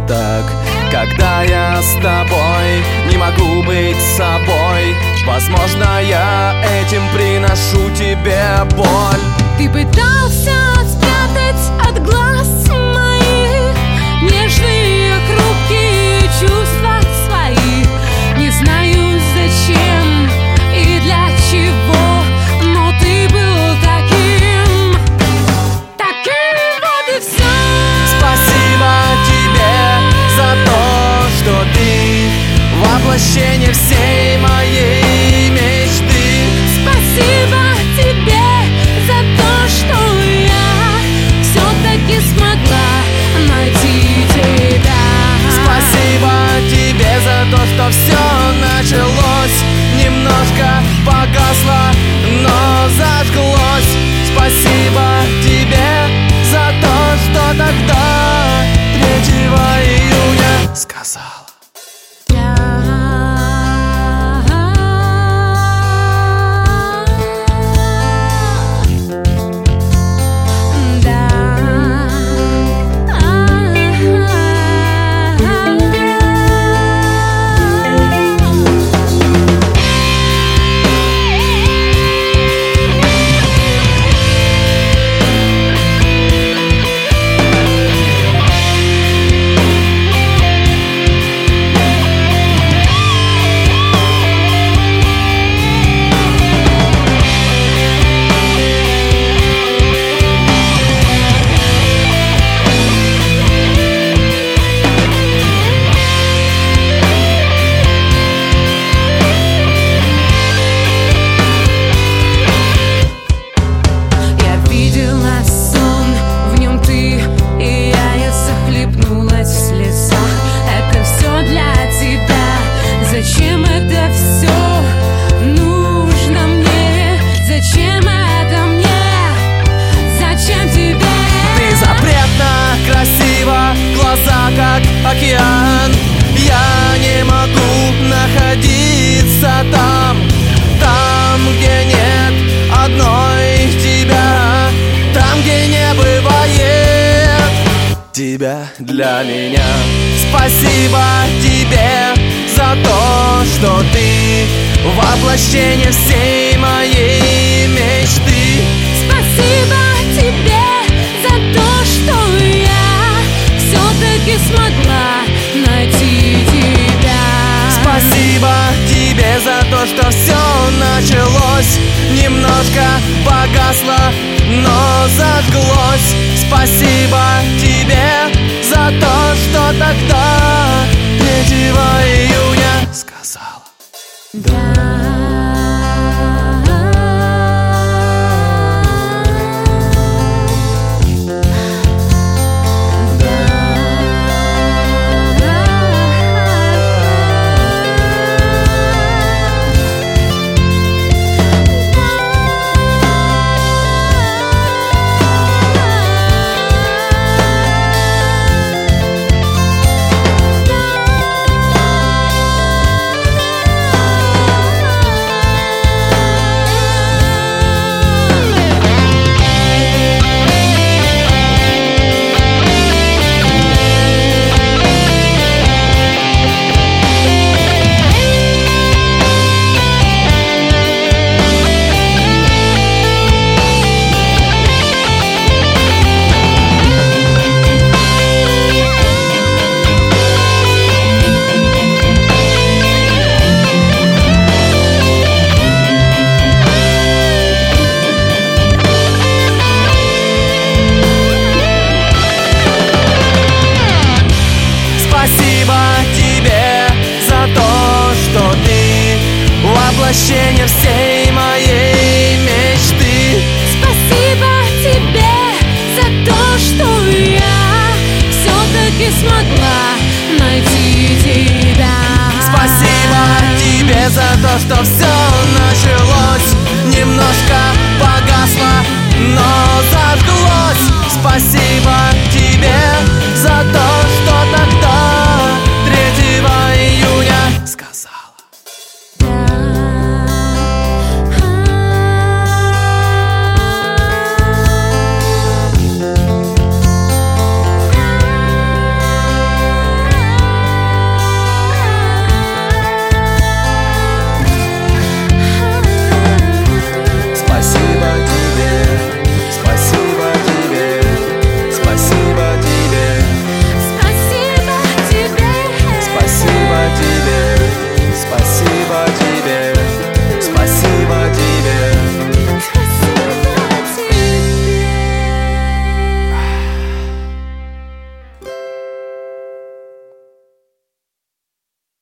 так, когда я с тобой не могу быть собой. Возможно, я этим приношу тебе боль. Ты пытался спрятать от глаз моих нежные, хрупкие чувства свои. Не знаю зачем и для чего, но ты был таким, вот и все. Спасибо тебе за то, что ты воплощение всей моей мечты. Спасибо тебе за то, что я все-таки смогла найти тебя. Спасибо тебе за то, что все началось, немножко погасло, но зажглось. Спасибо тебе за то, что тогда 3 июня сказала. Зачем это все нужно мне? Зачем это мне? Зачем тебе? Ты запретно красиво, глаза как океан. Я не могу находиться там, где нет одной тебя, там, где не бывает тебя для меня. Спасибо тебе за то, что ты воплощение всей моей мечты. Спасибо тебе за то, что я все-таки смогла найти тебя. Спасибо тебе за то, что все началось, немножко погасло, но зажглось. Спасибо тебе за то, что тогда 3 июня сказала. Воплощение всей моей мечты. Спасибо тебе за то, что я все-таки смогла найти тебя. Спасибо тебе за то, что все началось, немножко